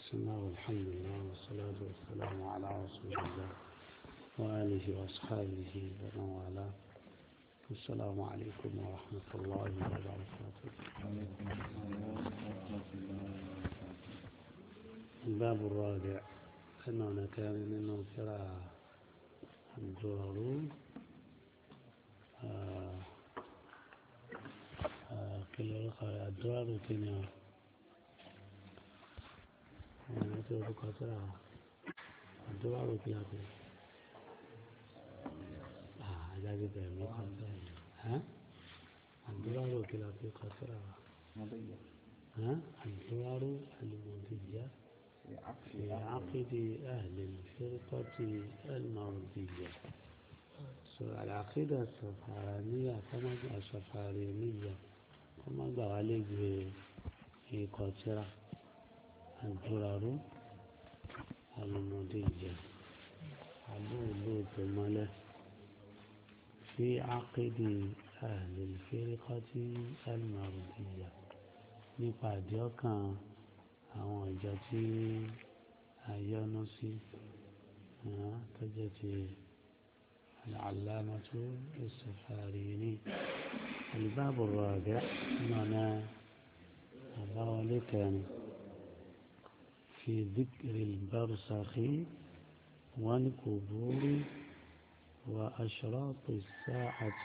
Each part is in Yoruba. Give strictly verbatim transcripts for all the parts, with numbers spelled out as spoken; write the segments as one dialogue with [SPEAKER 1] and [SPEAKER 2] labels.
[SPEAKER 1] بسم الله والحمد لله والصلاة والسلام على رسول الله وآله وأصحابه ومن والاه. السلام عليكم ورحمة الله وبركاته. الباب الرابع أنه كان منه ترى الدرر كل الدرر كنا أنا تقول كتير الدرر كلا كلا آه هذا كده مو كتير ها الدرر كلا كلا كتير ها الدرر المنتجة في عقد أهل الفرقة المرضية. العقيدة السفارينية كما السفارينية كما قال عليك في قاتلة الدرر المنتجة علول المال في عقد أهل الفرقة المرضية nípàdé ọkàn àwọn ìjọ tí a yọ́nú sí tó jẹ́ ti العلامة السفاريني. الباب الرابع معنى ذلك في ذكر البرزخ والقبور وأشراط الساعة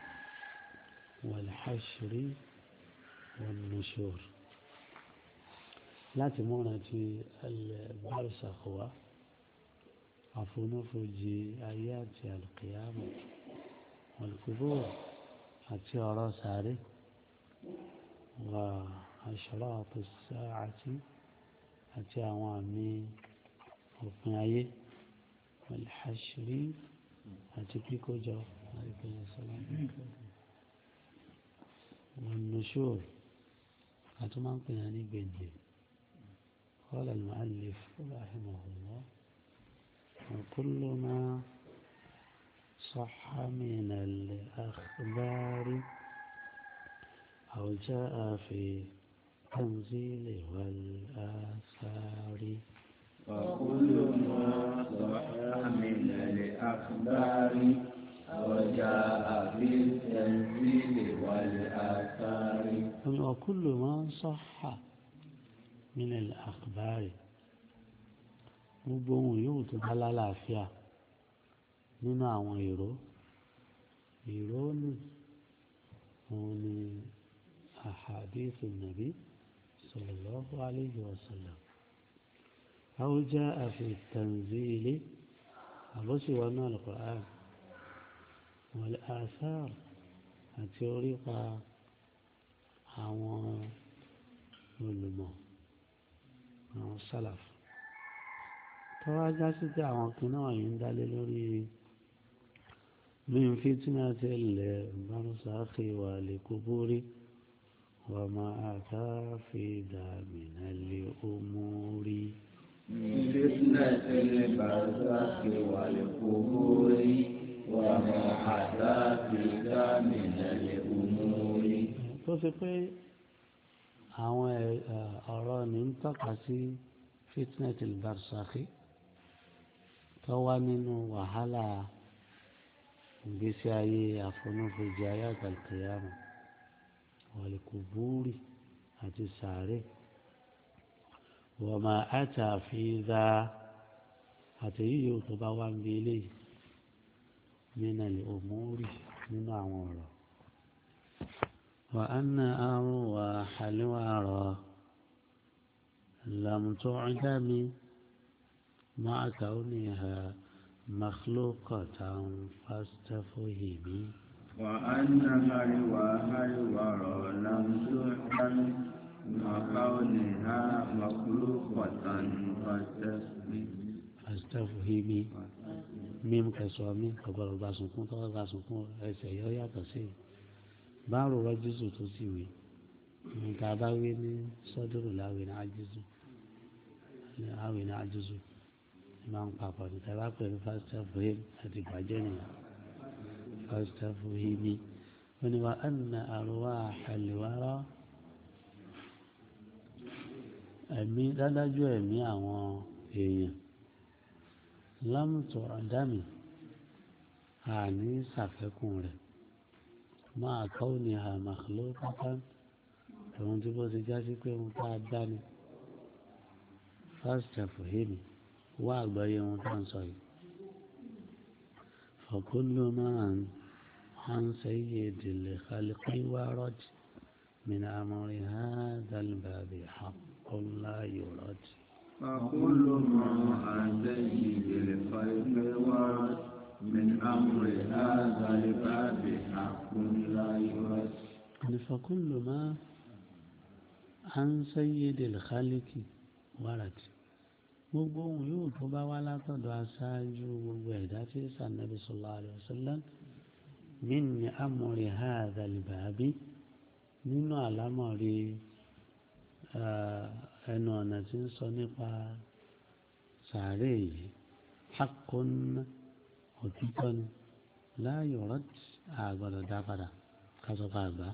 [SPEAKER 1] والحشر والنشور. láti múra ti al-barzakh wa àfonúfojì ayé àti al-qiyamah wal-qubur àti ọ̀rọ̀ sàárè wa ashrat as-sa'ati àti àwọn àmì òpin ayé wal-hashri àti kíkójọ wan-nushur àti máa ń pè ní gbèǹdé. قال المؤلف رحمه الله وكل ما صح من الأخبار أو جاء في تنزيل والآثار
[SPEAKER 2] وكل ما صح من الأخبار أو جاء في التنزيل والآثار
[SPEAKER 1] وكل ما صح من الأخبار gbogbo ohun yóò tó bá lálàáfíà nínú àwọn ìró ìró ní òun ni ahadithu nabi sallallahu alayhi wa sallam aw jaa fi tanzili àbọ̀sí wọnú al-Qur'an wal athar àti orípa àwọn olùmọ̀ àwọn sálàf tọ́wọ́ ajá sí pé àwọn kìnnà wọ̀nyí ń dálé lórí min fitnatil barzakhi wal quburi wa ma ata fi minal umuri.
[SPEAKER 2] min fitnatil barzakhi wal quburi wa ma ata fi minal umuri.
[SPEAKER 1] tó fi pé àwọn ọ̀rọ̀ ní ń tọ́ka sí fitnatil barzakhi tó wá nínú wàhálà ìgbésí ayé àfonúfojì ayé àtàlùkìyàmù wal quburi àti sàárè wa ma ata fi dha àti yíyó tó bá wá ń bí eléyìí minal umuri nínú àwọn ọ̀rọ̀. وأن أرواح الورى لم تعدم مع كونها مخلوقة فاستفهمي.
[SPEAKER 2] وأن أرواح الورى لم تعدم مع كونها مخلوقة
[SPEAKER 1] فاستفهمي. ميم كسوامي كبر باسمكم تغير باسمكم أسيا يا تسي báàrò rọ́jísù tó sì wí nǹkan abáwí ní sọ́dúrù láwìn ní ájísù láwìn ní ájísù máa ń papọ̀ ní tẹ́lá pẹ̀lú fásitẹ́fù hìm àti ìbàjẹ́ nìyà fásitẹ́fù hìmí ó ní wa anna arwaha al-wara ẹ̀mí dádájú ẹ̀mí àwọn èèyàn lámùtò ọ̀dámì àní ṣàfẹ́kùn rẹ̀ máa kọ́ ní àmàlò pátá ẹ̀wọ̀n tí bó ti já sí pé ohun tá a dá ni fásitì àfòhèmí wá àgbáyé ohun tá à ń sọ yìí fọkúlù máa ń عن سيد الخلق ورد من أمر هذا الباب حق لا يرد
[SPEAKER 2] فكل ما عن سيد الخلق ورد من أمر هذا الباب حق لا يرد
[SPEAKER 1] فكل ما عن سيد الخلق ورد gbogbo ohun yóò tó bá wá látọ̀dọ̀ aṣáájú gbogbo ẹ̀dá tí sànàbí sallallahu alaihi wasallam min amri hadha al-babi nínú àlámọ̀rí ẹnu ọ̀nà tí ń sọ nípa sàárè yìí haqqun òtítọ́ ni la yurad àgbọ̀dọ̀ dá padà kásọ̀kọ̀ àgbà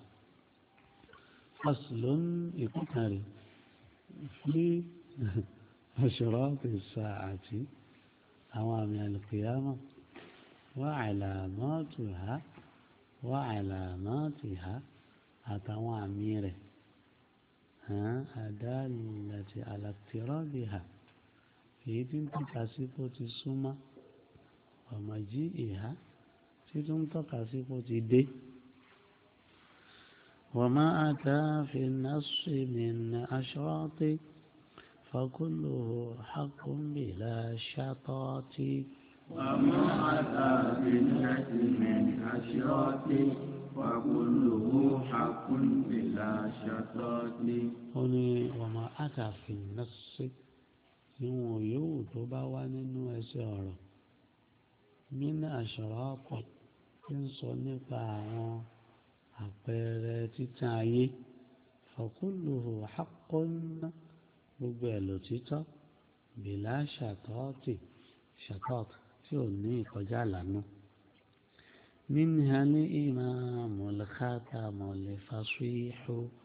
[SPEAKER 1] faslun ìkúkàrí fi ashrati as-sa'ati àwọn àmì al-qiyamah wa alamatuha wa alamatiha àtàwọn àmì rẹ̀ adallati ala iqtirabiha èyí tí ń tọ́ka sí kó ti súnmọ́ wa maji'iha tí tó ń tọ́ka sí kó ti dé. wa ma ata fi an-nassi min ashrati fakulluhu haqqun bila shatati.
[SPEAKER 2] وما أتى بالناس من أشراط فكله حق بلا شطط.
[SPEAKER 1] هنا وما أتى في النص ìwọ̀n yòówù tó bá wá nínú ẹsẹ̀ ọ̀rọ̀ min ashraq tí ń sọ nípa àwọn àpẹẹrẹ títàn ayé fakulluhu haqqun gbogbo ẹ̀ lòtítọ́ bila shatati shatati. tí ò ní ìkọjá lànà منها الإمام الخاتم الفصيح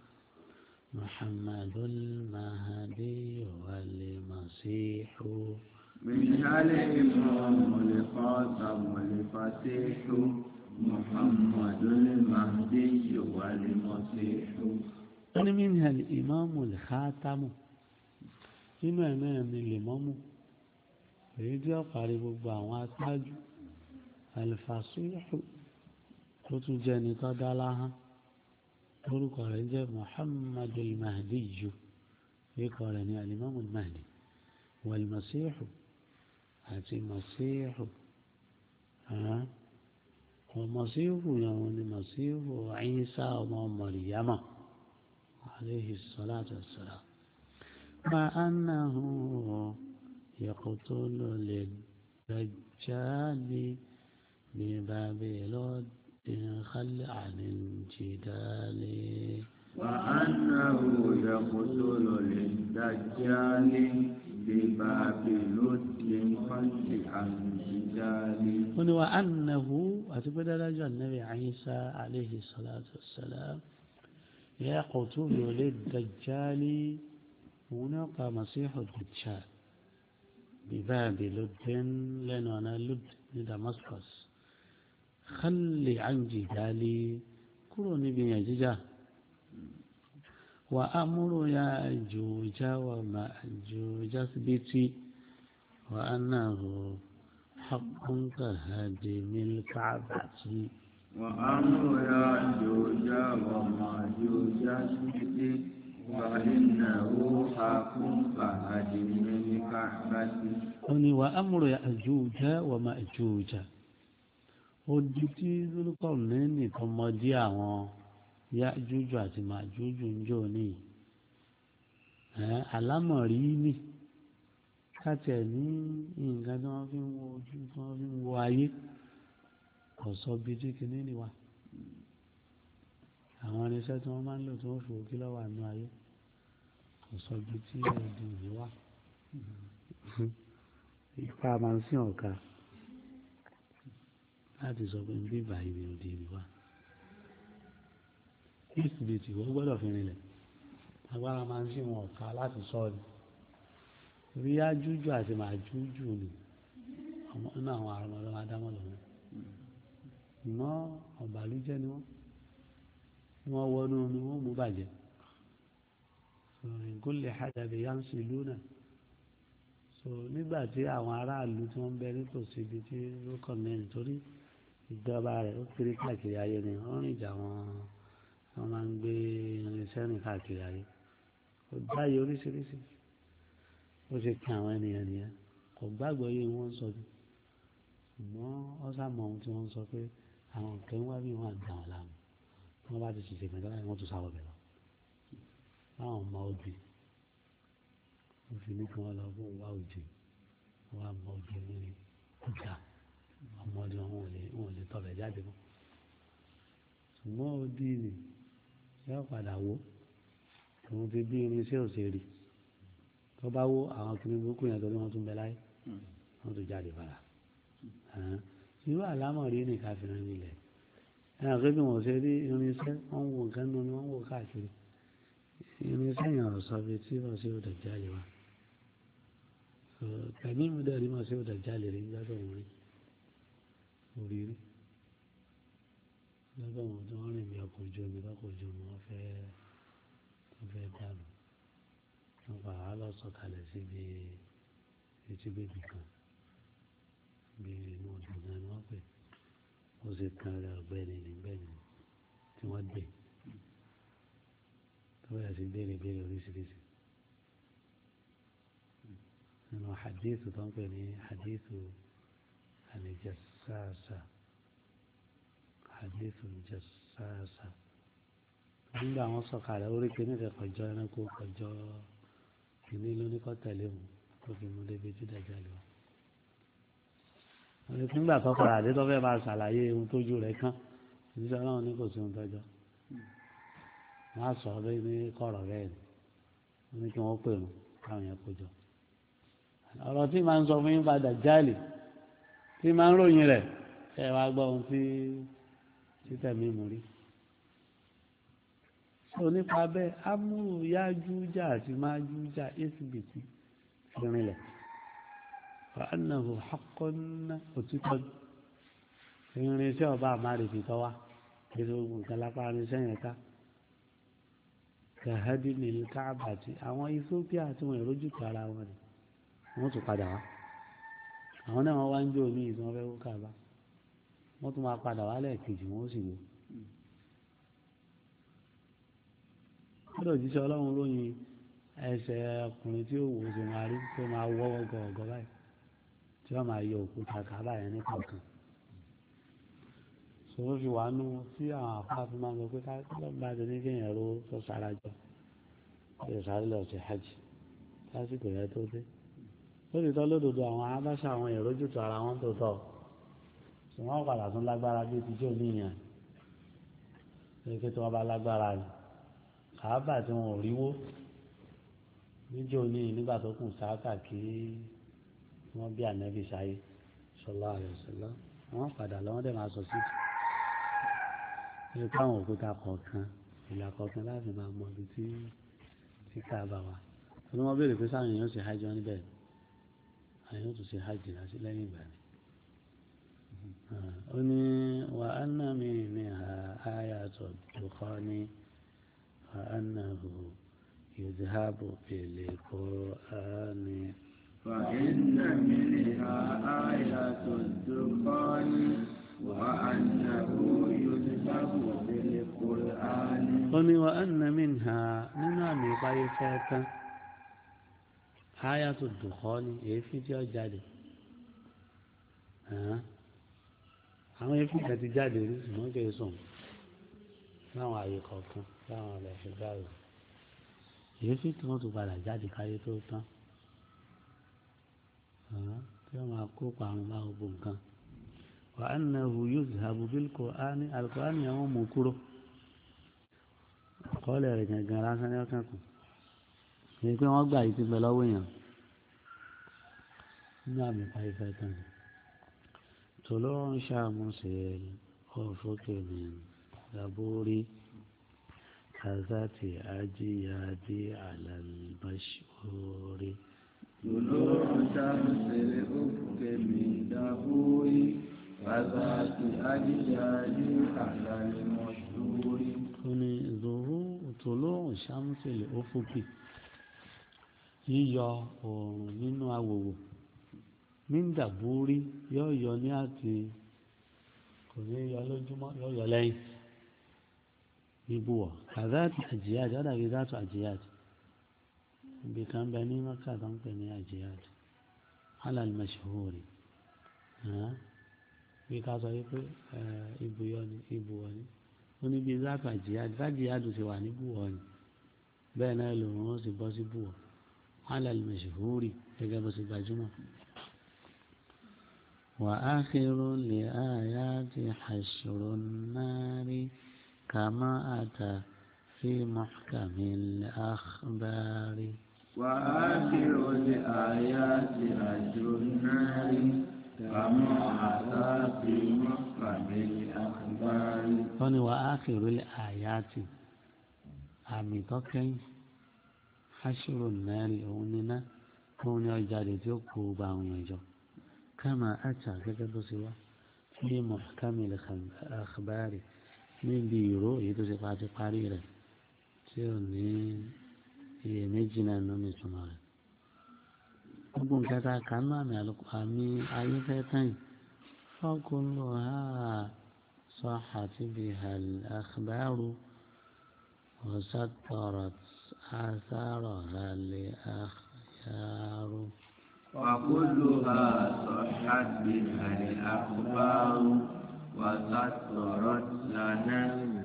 [SPEAKER 1] محمد المهدي والمسيح
[SPEAKER 2] منها الإمام الخاتم الفصيح محمد المهدي والمسيح.
[SPEAKER 1] منها الإمام الخاتم nínú ẹ̀ náà ni lèmọ́mù èyí tí ó parí gbogbo àwọn aṣáájú alifasíhù tó tún jẹ́ ní tó dá láhán orúkọ rẹ̀ jẹ́ muhammadu al-mahdi ju orúkọ rẹ̀ ní alimami al-mahdi wal-masíhù àti masíhù masíhù yẹn wọn ni masíhù Ìsá ọmọ Màríyámà alayhi salatu wassalam ma annahu يقتل للدجال ببابلون خل عن الجدال.
[SPEAKER 2] وأنه يقتل للدجال ببابلون خل عن الجدال.
[SPEAKER 1] وأنه أتبدأ رجل النبي عيسى عليه الصلاة والسلام يقتل للدجال هناك مسيح الدجال بباب لد لأنه أنا لد لدمسقس خلي عن جدالي كلوني بيججا وأمر يأجوج ومأجوج اثبتي وأنه حق كهدم الكعبة.
[SPEAKER 2] وأمر يأجوج ومأجوج اثبتي وإنه حق كهدم الكعبة.
[SPEAKER 1] oni wa amúrò Ya'juj wa Ma'juj odi tí Zulqarnaini tó mọdí àwọn Ya'juj àti Ma'juj ń jò ní alámọ̀rí ní káàtẹ̀ ní nǹkan tí wọ́n fi ń wo ojú tí wọ́n fi ń wo ayé kò sọ bí tí kìíní ni wà àwọn irinṣẹ́ tí wọ́n máa ń lò tí wọ́n fi òkè lọ́wọ́ àánú ayé kò sọ bí tí ẹ̀dùn yìí wà. Ipa máa ń sìn ọ̀ka láti sọ pé bí báyìí ni òde ìlú wa. Ìsìbìtì wọ́n gbọ́dọ̀ fi rinlẹ̀. Agbára máa ń sìn ọ̀ka láti sọ ọ́ ni. rí ajújù àti màjújù ni ọmọ nínú àwọn àrùn ọlọ́wọ́ adámọ̀ lọ́wọ́ mọ́ ọ̀bàlújẹ́ ni wọ́n wọ́n wọnú omi wọ́n mú bàjẹ́ so ìgúnlẹ̀ hajjabe yánsì lúnà so nígbà tí àwọn aráàlú tí wọ́n ń bẹ nítòsí ibi tí ó kàn mẹ́rin torí ìjọba rẹ̀ ó kiri káàkiri ayé ni wọ́n rìn jà wọn wọ́n máa ń gbé irinṣẹ́ rìn káàkiri ayé ó dáyé oríṣiríṣi ó ṣe kí àwọn ènìyàn nìyẹn kò gbàgbọ́ yé wọ́n sọ ní ṣùgbọ́n ó sàmọ ohun tí wọ́n sọ pé àwọn nǹkan wá bí wọ́n àgbà wọn láàmú wọ́n bá ti ṣiṣẹ́ pẹ̀lú àwọn wọ́n tún sáwọ́ bẹ̀ lọ láwọn ọmọ òbí wọ́n fi ní kí wọ́n lọ fún wá òjì wọ́n wá mọ òjì ní ọjà ọmọdé wọn ò lè wọn ò lè tọ̀bẹ̀ jáde mọ́ ṣùgbọ́n òdì ni yóò padà wó òun ti bí irinṣẹ́ òṣèré tó bá wó àwọn kìnnìún burúkú yẹn torí wọ́n tún bẹ láyé wọ́n tún jáde padà irú àlámọ̀ rí ní káfíńrán nílẹ̀ ẹ̀ àgbẹ̀ bí wọ́n ṣe rí irinṣẹ́ wọ́n wò nǹkan nínú ni wọ́n wò káàkiri irinṣẹ́ yẹn ọ̀sọ́ bíi tí wọ́n ṣe òdà jáde wá tàbí mi dẹ̀ rí wọ́n ṣe òdà jáde rí gbọ́dọ̀ wọn rí orí rí lọ́dọ̀ wọn tí wọ́n rìn bí ọkọ̀ ojú omi lọ́kọ̀ ojú omi wọ́n fẹ́ wọ́n fẹ́ dànù wọ́n fà á lọ sọ̀kalẹ̀ síbi etí bèbí kan bí inú ọdún náà ni wọ́n pè ó sì kan rẹ̀ ọ̀gbẹ́ni nígbẹ̀ni tí wọ́n gbé tó bẹ̀rẹ̀ sí béèrè béèrè oríṣiríṣi nínú hadithu tó ń pè ní hadithu al-jassasa hadithu al-jassasa nígbà wọn sọ̀kalẹ̀ orí kìíní rẹ̀ kọjọ́ ẹranko kọjọ́ kìíní lóníkọ́ tẹ̀lé mu tó fi mú débi jíjà jáde wá nígbà tó kọ̀ra àdé tó fẹ́ máa ṣàlàyé ohun tójú rẹ̀ kán ìdíṣẹ́ ọlọ́run ní kò sí ohun tọ́jọ́ wọ́n á sọ ọ́ ní kọ̀rọ̀ bẹ́ẹ̀ ni wọ́n ní kí wọ́n pè mú káwọn yẹn kó jọ ọ̀rọ̀ tí màá ń sọ fún yín padà jáàlì tí màá ń ròyìn rẹ̀ ẹ wá gbọ́ ohun tí títẹ̀mí mú rí sọ nípa bẹ́ẹ̀ amúrù Yájújà àti Májújà ẹ́sìbìtì fi rinlẹ̀ fàánàhù hakọ́nà òtítọ́ irinṣẹ́ ọba àmàrìbì tọ́wá ètò ogun nǹkan lápá irinṣẹ́ yẹn ká gàhádì nílùú káàbà tí àwọn Ethiopia tí wọ́n ìrójú tó ara wọn ni wọ́n tún padà wá àwọn náà wọ́n wá ń jó omi ìtí wọ́n fẹ́ wó káàbà wọ́n tún máa padà wá lẹ́ẹ̀kejì wọ́n sì wó. wọ́n lọ jíṣẹ́ ọlọ́run lóyin ẹsẹ̀ ọkùnrin tí ó wò ó sì máa rí tó máa wọ́wọ́ gọ̀ọ̀gọ̀ báyìí tí wọ́n máa yọ òkúta kábà yẹn ní kankan sọ̀rọ̀ fi wà nù tí àwọn àfáàfin máa ń sọ pé káàkiri bá ti ní kéèyàn ro tó sára jọ ẹ̀ sáré lọ sí hajj lásìkò yẹn tó dé lórí tọ́ lódodo àwọn abáṣà àwọn èrò jùtọ̀ ara wọn tó tọ̀ ṣùgbọ́n padà tún lágbára bíi tíjọ́ níyàn lórí pé tí wọ́n bá lágbára ni kàábà tí wọn ò ríwó níjọ́ ní nígbà tó kù sáàkà kí wọ́n bí ànábì sáyé sallallahu alaihi wasallam wọ́n padà lọ́wọ́ dẹ̀ máa sọ sí i pé àwọn òkúta kọ̀ọ̀kan ìlà kọ̀ọ̀kan láti máa mọ ibi tí tí káàbà wà wọ́n ní wọ́n béèrè pé sáwọn èèyàn ṣe hajj wọn níbẹ̀ àyàn tó ṣe hajj láti lẹ́yìn ìgbà ni ó ní wà á nà mí ní àyàtọ̀ dùkọ́ ní wà á nà hù yudhabu bil Qur'ani.
[SPEAKER 2] فإن منها آية الدخان وأنه يذهب بالقرآن.
[SPEAKER 1] قل وأن منها من أمي طيفة آية الدخان يفي جاده ها àwọn efi kan ti jáde rí ṣùgbọ́n kì í sùn láwọn àyè kọ̀ọ̀kan láwọn ọ̀rẹ́ ẹ̀fẹ́ báyìí èéfì tí wọ́n tún padà jáde káyé tó tán tí wọ́n máa kó parun bá gbogbo nǹkan wà á nà hu yuzhabu bil Qur'ani al-Qur'ani yẹn wọ́n mú kúrò kọ́lẹ̀ rẹ̀ gangan lásán ní ọkàn kù èyí pé wọ́n gbà yìí ti bẹ lọ́wọ́ èèyàn ní àmì pàìpẹ́ tán طلوع شمس الأفق من زبور كذات أجيادي على المشهور.
[SPEAKER 2] طلوع شمس الأفق من دبور وذات أجيال على المشهور.
[SPEAKER 1] ní ظهور طلوع الشمس الأفق yíyọ oòrùn nínú awòwò níndàbúrí yóò yọ ní àti kò ní yọ lójúmọ́ yóò yọ lẹ́yìn níbùwọ̀ kàdáàtì àjíyáàtì ọ̀dàbí dáàtò àjíyáàtì ibi kan bẹ ní mọ́kà tó ń pè ní àjíyáàtì alal mashhuri bí ká sọ wípé ibùyọ ni ibùwọ̀ ni ó ní bí dáàtò àjíyáàtì dájíyáàtì ti wà níbùwọ̀ ni bẹ́ẹ̀ náà lòun ó sì bọ́ sí bùwọ̀ alal mashhuri gẹ́gẹ́ bó ṣe gbajúmọ̀. وآخر لآيات حشر النار كما أتى في محكم الأخبار.
[SPEAKER 2] وآخر لآيات حشر النار كما أتى في محكم الأخبار.
[SPEAKER 1] هنا وآخر الآيات àmì tó kẹ́yìn حشر النار òun níná òun ni ọjà rẹ̀ tí ó kó gba àwọn èèyàn jọ. كما أتى كتب سوا في محكم الأخبار من بيرو يدرس بعد قريرة سيرني هي مجنى نومي سمارة أبون كذا كما مالقامي أي فتين فكلها صحت بها الأخبار وسترت آثارها الأخيار.
[SPEAKER 2] وكلها صحت بها الأخبار وسطرت لنا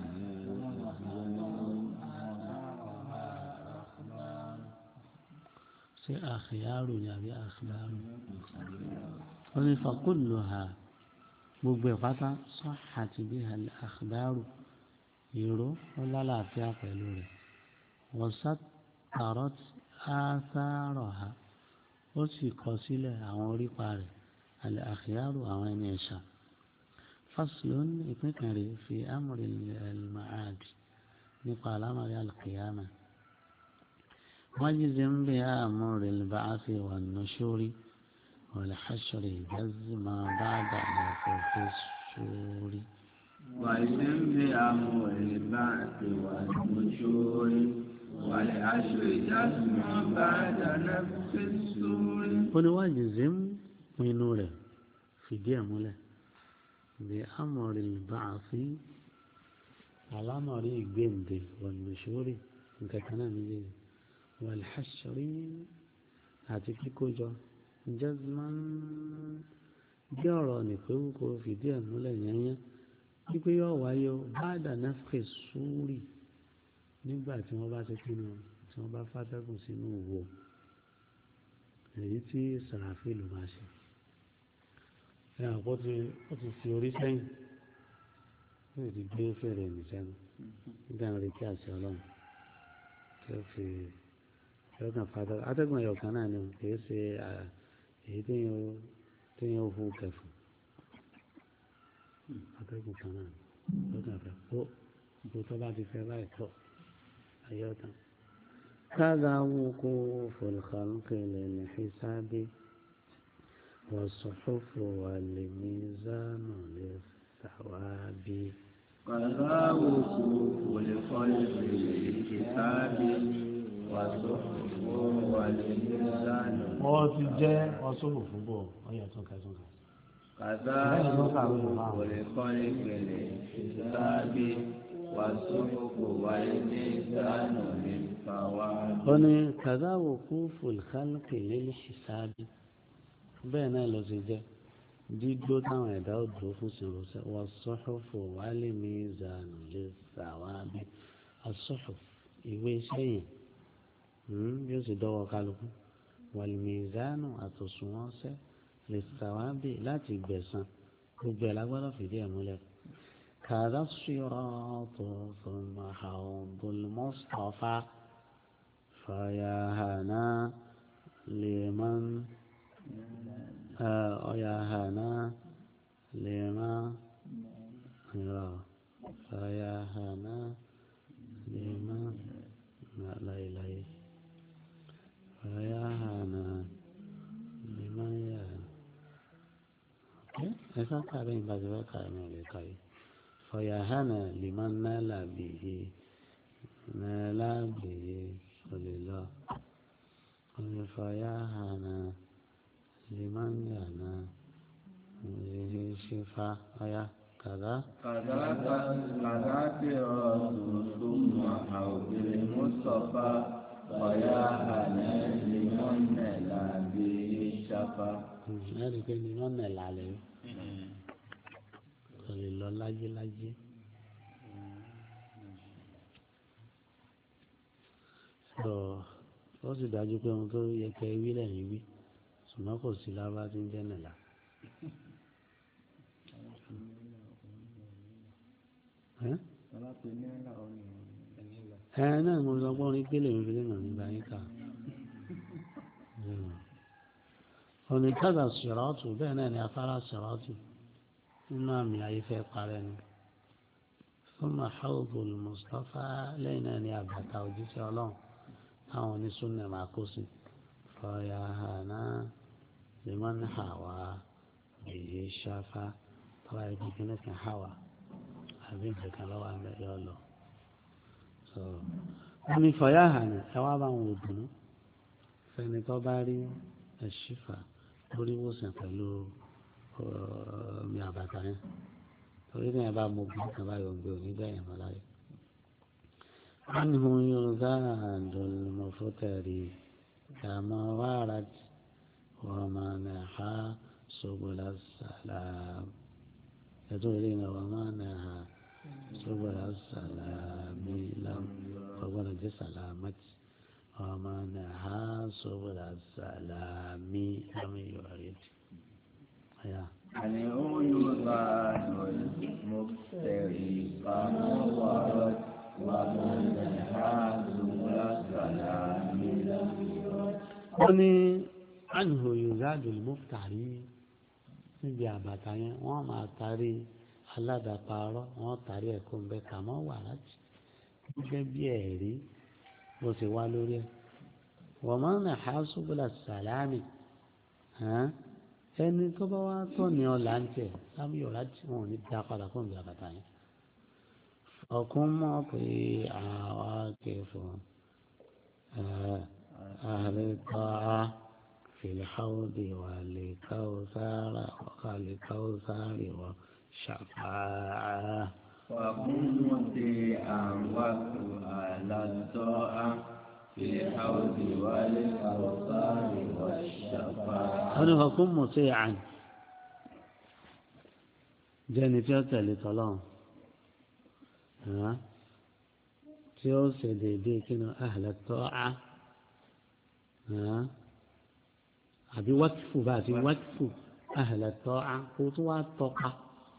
[SPEAKER 1] سي أخيار يا أخبار. فكلها مبغضة صحت بها الأخبار يرو ولا لا فيها قلوله وسطرت آثارها ó sì kọ sílẹ̀ àwọn orípa rẹ̀ àlẹ́ àkíyàrò àwọn ẹni ẹ̀ṣà faslun ìpín kan rèé fi amri al-ma'ad nípa alámàrí al-qiyama wajzim bi amri al-ba'thi wan-nushuri wal-hashri jazma ba'da nafuthi as-suri.
[SPEAKER 2] wajzim bi amri al-ba'thi wan-nushuri والعشر جزما بعد نفس السور.
[SPEAKER 1] ونواجزم وينوله في دياموله بأمر البعث على مريق بنده والنشور كتنا نجي والحشر هاتفي كوجو جزما جاراني فوق في دياموله يعني يقول يا وايو بعد نفخ السور nígbà tí wọ́n bá ti pinnu tí wọ́n bá fàtẹ́gùn sínú òwò èyí tí sàràfíìlù máa ṣe ẹ àpò tí ó ti fi orí sẹ́yìn ó sì ti gbé fèrè nìṣẹ́nu nígbà ń retí àṣẹ ọlọ́run tí ó fi tí ó kàn fàtẹ́gùn atẹ́gùn ẹ̀yọ̀ kan náà ni kì í ṣe èyí tí yẹn ó hu kẹfù atẹ́gùn kan náà ni ó kàn fẹ́ kó kó tó bá ti fẹ́ báyìí tó. أيضا كذا وقوف الخلق للحساب والصحف والميزان للثواب.
[SPEAKER 2] كذا وقوف الخلق للحساب والصحف والميزان.
[SPEAKER 1] wọ́n ti jẹ́ ọ̀ṣọ́rò fún bọ̀ ọ̀yà tó ká tó ká.
[SPEAKER 2] كذا وقوف الخلق للحساب والصحف والميزان للثواب.
[SPEAKER 1] هنا كذا وقوف الخلق للحساب بين الوزيجة dídó táwọn ẹ̀dá òdò fún ṣèròṣẹ́ wọ́n sọ́hùfù wálé mìíràn lè ṣàwábí asọ́hùfù ìwé iṣẹ́ yẹn yóò sì dọ́wọ́ kálukú wàlé mìíràn àtòsùnwọ́nsẹ́ lè ṣàwábí láti gbẹ̀san gbogbo ẹ̀ lágbọ́dọ̀ fìdí ẹ̀ múlẹ̀. كذا الصراط ثم حوض المصطفى فيا هنا لمن آه يا هنا لمن فيا هنا لمن لا لا إله فيا هنا ẹ̀ka kàrí ìbàdí bá kàrí mi ò lè kàrí fọyàhánà lèmọ́ náírà bìí náírà bìí ò lè lọ fọyàhánà lèmọ́ náírà bìí ṣífà ọ̀yà kàdá.
[SPEAKER 2] kàdá kàdá tí ọ̀sùn tó mọ̀ àwòrán mustapha fọyàhánà lèmọ́ náírà bìí ṣàfà.
[SPEAKER 1] ẹ̀rí pé ni wọ́n nẹ̀ lálẹ́ kò lè lọ lájélájé. ó sì dájú pé ohun tó yẹ kẹ́ wí lẹ́yìn wí ṣùgbọ́n kò sí lábá tí ń jẹ́ nẹ̀lá. ẹ náà mo sọ pé orin gbélé mi fi lè mọ̀ nígbà yín kà. òní kádà sírátù bẹ́ẹ̀ náà ni afárá sírátù nínú àmì ayé fẹ́ parẹ́ ni thumma hawdul Mustafa lẹ́yìn náà ni àbàtà òjíṣẹ́ ọlọ́run táwọn onísúnnà máa kó sí fọyàhánà liman hawa èyí ṣáfá tọ́wá ibi kíní kan hawa àbí ìjẹ̀kan lọ́wọ́ àmì ẹ̀yọ́ lọ. wọ́n ní fọyàhánà ẹ wá bá wọn òdùnú fẹ́ni tó bá rí ẹ̀ṣífà lórí ìwòsàn pẹ̀lú omi àbàtà yẹn torí ní ẹ bá mọ bí kan báyọ̀ gbé òní bẹ́ẹ̀ mọ́ láyé. wọ́n ní mo yóò dá àdùnmọ̀ fótẹ́rì kàmọ́ wàrà wọ́n máa nà ha subula salam ẹ̀tọ́ ilé náà wọ́n máa nà ha subula salami lam ọgbọ́n jẹ́ salamati. ومن ها سبل السلام لم يرد
[SPEAKER 2] يعني يوزان المفتري كما ورد ومن ها سبل السلام لم يرد
[SPEAKER 1] وني عنه يزاد المفتري níbi àbàtà yẹn wọ́n máa tarí aládàpárọ̀ wọ́n tarí ẹ̀kọ́ ń bẹ kàmọ́ wà láti gẹ́gẹ́ bí ẹ̀rí bó ti wá lórí ẹ̀ wọ́n máa ń ha subula sàlámì ẹni tó bá wá tọ̀ ní ọ̀là ń tẹ̀ sábì ọ̀là tí wọn ò ní dá padà fún ìgbà bàtà yẹn ọkùn mọ̀ pé àwa kẹfọ́ àlẹ́tọ́ fìlìhàwùdì wà lè káwùsára wà lè káwùsára wà ṣàfàá.
[SPEAKER 2] وكنت أنوت على الطاعة في الحوض والأوصال والشفاعة.
[SPEAKER 1] أنا فكن مطيعا جاني في التالي ها تيو سيدي دي كنو أهل الطاعة ها أبي وقف باتي وقف أهل الطاعة خطوة الطاعة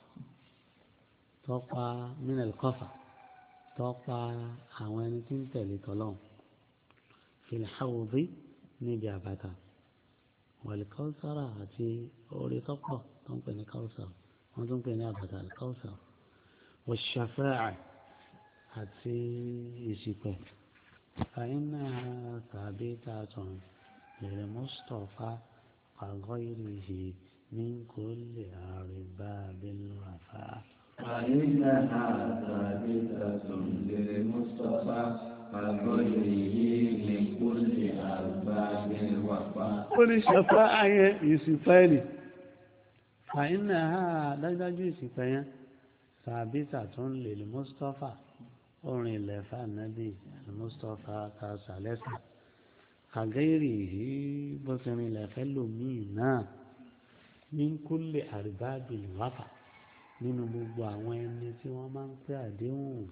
[SPEAKER 1] tọ́pa nínú ẹ̀kọ́fà tọ́pa àwọn ẹni tí ń tẹ̀lé tọ́lọ́hún fìlìhàwùdí níbi àbàtà wàlìkọ́sára àti orí tọ́pọ̀ tó ń pè ní káwùsàr wọ́n tó ń pè ní àbàtà káwùsàr wàṣàfáà àti ìsìpẹ̀ fàyínà tàbí tààtàn lèrè mustapha pàgọ́ ìrìhì ní kò lè àrìbá bílùwàfà.
[SPEAKER 2] فإنها ثابتة للمصطفى كغيره من كل أرباب الوفاء.
[SPEAKER 1] كل شفاعة يسفاني فإنها dájúdájú ìsìnkú yẹn ثابتة للمصطفى orin ilẹ̀ fànàbí المصطفى kàṣàlẹ́sà كغيره bó ti rin ilẹ̀ fẹ́ lòmíì náà من كل أرباب الوفاء nínú gbogbo àwọn ẹni tí wọ́n máa ń pè àdéhùn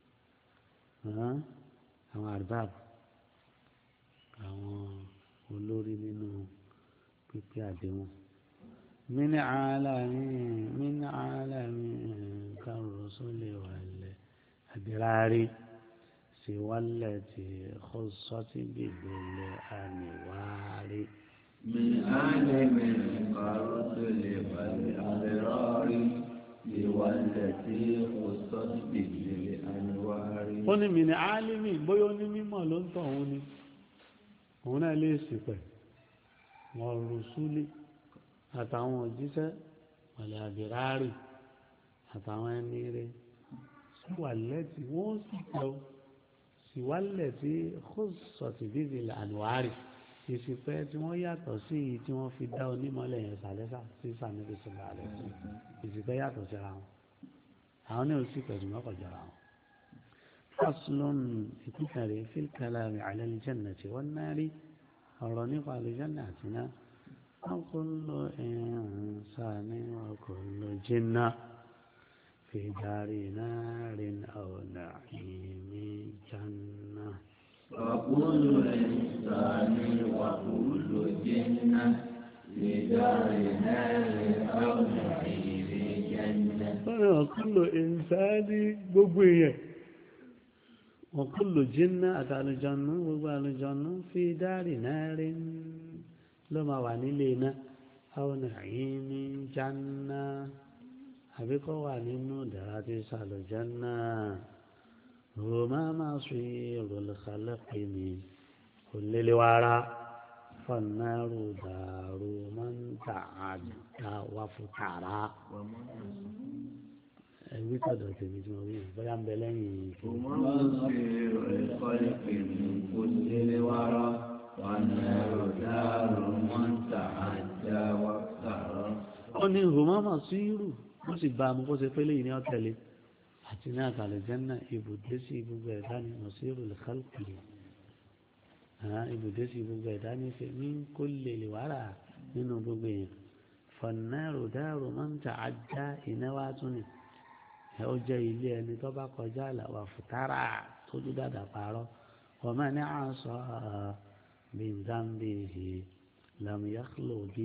[SPEAKER 1] àwọn àrùbáàbù àwọn olórí nínú pípé àdéhùn. من عالمين من عالمين كالرسل والأبرار سوى التي خصت بالأنوار.
[SPEAKER 2] من عالم كالرسل والأبرار سوى التي خصت بالأنوار.
[SPEAKER 1] ó ní mi ní álímì bóyá ó ní mímọ̀ ló ń tọ̀ òun ni òun náà lè sì pẹ̀ wọ́n rùsúlì àtàwọn òjíṣẹ́ wọlé àbírárì àtàwọn ẹni rẹ̀ síwálẹ̀ tí wọ́n sì tẹ̀ ọ́ síwálẹ̀ tí kò sọ̀tì bíbí ànúwárì ìsìpẹ́ tí wọ́n yàtọ̀ sí èyí tí wọ́n fi dá onímọ̀lẹ̀ yẹn sàlẹ́sà sí sàmìlì sọ̀rọ̀ àlẹ́ ìsìpẹ́ yàtọ̀ síra wọn àwọn ní òsì pẹ̀lú mọ́kànjọ́ra wọn. faslun ìpínlẹ̀ rẹ̀ fil kalami ala al-jannati wan-nari ọ̀rọ̀ nípa àlùjánnà àti iná wa kullu insanin wa kullu jinna fi dari narin aw na'imin janna.
[SPEAKER 2] وكل إنسان وكل جنة في دار نار أو نعيم جنة.
[SPEAKER 1] وكل إنسان بوبوية وكل جنة أتى الجنة وقال الجنة في دار نار لما واني لنا أو نعيم جنة أبيكو واني نودرات سال الجنة هما مصير الخلق من كل الورى فالنار دار من تعدى وفترى ẹbí tọ̀dọ̀ tèmi tí mo rí yẹn bóyá ń bẹ lẹ́yìn ìkíni.
[SPEAKER 2] هما مصير الخلق من كل الورى فالنار دار من تعدى وفترى.
[SPEAKER 1] ó ní hùmá màsírù ó sì bá a mú kó ṣe pé lẹ́yìn ní ọ̀tẹ̀lẹ̀ àti ní àtàlẹ̀ jẹ́nà ibùdó sí gbogbo ẹ̀dá ní mọ̀síìrù lẹ́kàlùkì ibùdó sí gbogbo ẹ̀dá ní ṣe ní kó lè lè wàrà nínú gbogbo èèyàn fọ̀nàrò dáàrò máa ń ta àjá ìnáwó àtúnì ẹ ó jẹ́ ilé ẹni tó bá kọjá àlàwà fùtárà tójú dàdà pààrọ̀ ọmọ ní àṣọ bíńdàmbìhì làmúyàkìlò bí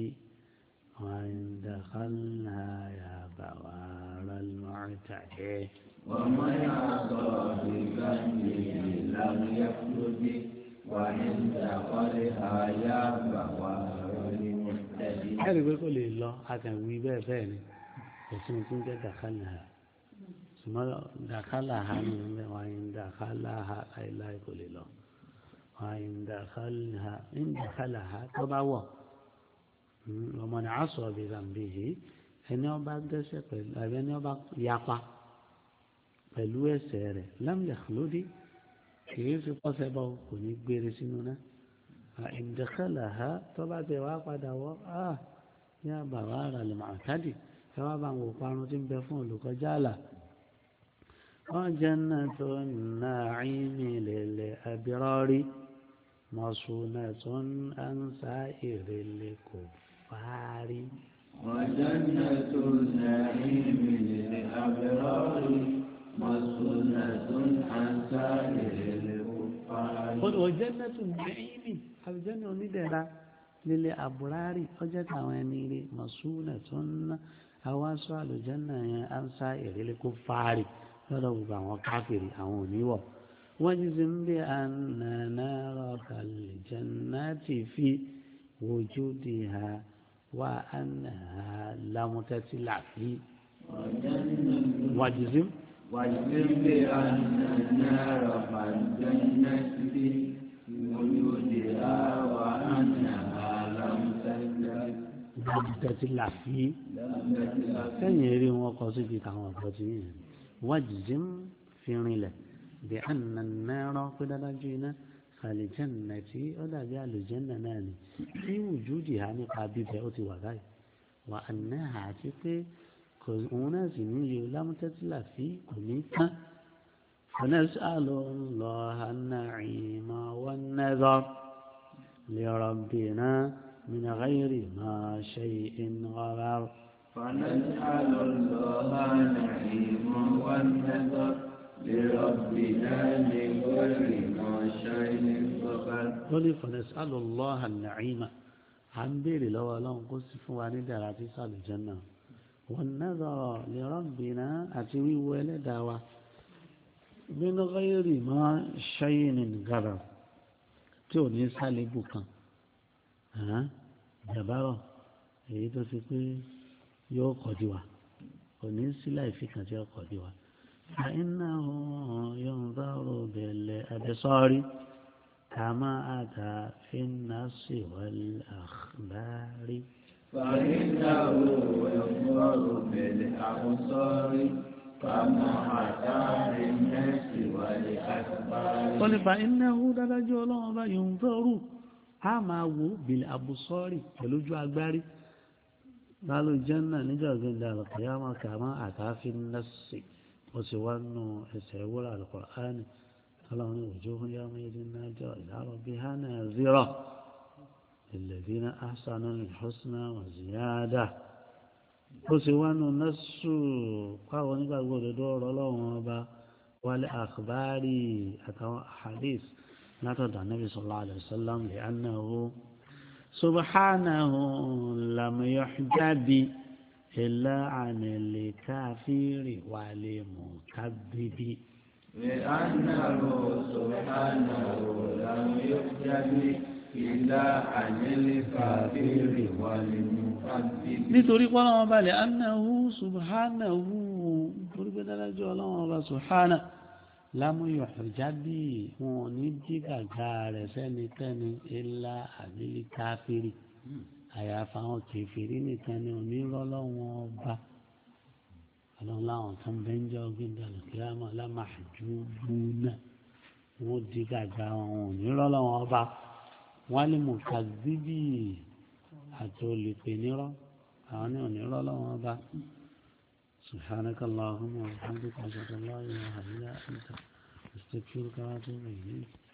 [SPEAKER 1] وعندخلنا يا بوار المعتدي
[SPEAKER 2] ومن عصى بذنبه لم يخلد وعند قلها يا بوار المعتدي.
[SPEAKER 1] ẹ̀rí pé kò lè lọ akẹ̀wé bẹ́ẹ̀ bẹ́ẹ̀ ni òsín tí ń jẹ́ dàkálà ṣùgbọ́n dàkálà ha ni wọ́n wá ń dàkálà ha láìláì kò lè lọ wá ń dàkálà ha tó bá wọ̀ ọmọ ní aṣọ ọbẹ̀dàmbé yìí ẹni ọba dẹ́ṣẹ̀ pẹ̀lú ẹni ọba yapa pẹ̀lú ẹ̀ṣẹ̀ rẹ̀ lámìyà lódì kìí fi pọ́sẹ̀ bọ́ kò ní gbére sínú náà ìdẹ́kẹ̀lá ha tọ́ba tẹ wá padà wọ́ á yá bàbá ara lè máa kádì ẹ wá bá àwọn òparun tí ń bẹ fún olùkọjá àlà wọ́n jẹ́ náà tó nà áyínmí lẹ̀lẹ̀ abirọ́rí mọ̀sùnà tó ń ansá ìrẹ̀lẹ̀ kò fárí.
[SPEAKER 2] وجنة النعيم للأبرار مصونة عن سائر الكفار.
[SPEAKER 1] وجنة النعيم الجنة ندرة للأبرار وجدت وانيري مصونة أواصل الجنة عن سائر الكفار لو كانوا كافر أو نيو واجزم بأن نارك الجنة في وجودها وأنها لم تتلع فيه واجزم
[SPEAKER 2] واجزم بأن النار الجنة في وجودها وأنها لم
[SPEAKER 1] تتلع فيه كان يري وقصدي تعوض وجهه واجزم في رله بأن النار قد رجينا فالجنة ولا جعل الجنة ناني في وجودها نقابي بيوتي وغاية وأنها عتيقة كوناس نيجي لم تتلى في كنيكا فنسأل الله النعيم والنذر لربنا من غير ما شيء غبر
[SPEAKER 2] فنسأل الله النعيم والنذر لربنا من غير ما شيء غبر.
[SPEAKER 1] قل فنسأل الله النعيم عن بير لو لهم قصف واني على سال الجنة والنذر لربنا أتوي ولدوا من غير ما شيء غبر توني سالبوكا ها جبارة èyí tó ti pé yóò kọjú wa kò ní sí láìfi kan tí yóò kọjú wa فإنه ينظر بالأبصار كما أتى في النص والأخبار
[SPEAKER 2] فإنه يمر بالأبصار كما أتى بالناس والأخبار.
[SPEAKER 1] wọ́n ní fa ináwó dádájọ́ ọlọ́run ọba yóò ń fẹ́rù á máa wo bìlẹ̀ àbùsọ́rì pẹ̀lú ojú agbárí lálọ́ jẹ́nà níjà gbẹ̀ndà àlùkìyàmọ̀ kàmá àtàfin nẹ́sì ó sì wá nù ẹsẹ̀ ìwúrà àlùkùránì ọlọ́run ní òjò fún yàmú yìí náà jọ ìdárọ̀ bí hánà zírọ̀ lilladhina ahsanu al-husna wa ziyada ó sì wá nù nẹ́sù pàwọn onígbàgbọ́ òdodo ọ̀rọ̀ ọlọ́run ọba wálé àkùbárì àtàwọn hadith látọ̀dọ̀ Ànábì sallallahu alaihi wasallam li'annahu subhanahu lam yuhjabi illa 'anil kafiri wal mukabbibi.
[SPEAKER 2] li'annahu subhanahu lam yuhjabi illa 'anil kafiri wal mukabbibi.
[SPEAKER 1] nítorí pé ọlọ́wọ́n bá li'annahu subhanahu nítorí pé dájú ọlọ́wọ́n bá subhanahu lámúyọ̀ ọ̀jábí wọn ò ní dí gàgà rẹ̀ sẹ́nikẹ́ni ilá àbílí káfíìrì àyàfà àwọn kẹfìrí nìkan ni òní rọ́lọ́wọ́n ọba ọlọ́run láwọn tó ń bẹ́ńjọ́ gbẹ̀dẹ̀ kíámà lámàjúbúnà wọn dí gàgà wọn òní rọ́lọ́wọ́n ọba wọn lè mú kàzíbì àti olùpè nírọ́ àwọn ní òní rọ́lọ́wọ́n ọba. سبحانك اللهم وبحمدك أشهد أن لا إله إلا أنت أستغفرك وأتوب إليك.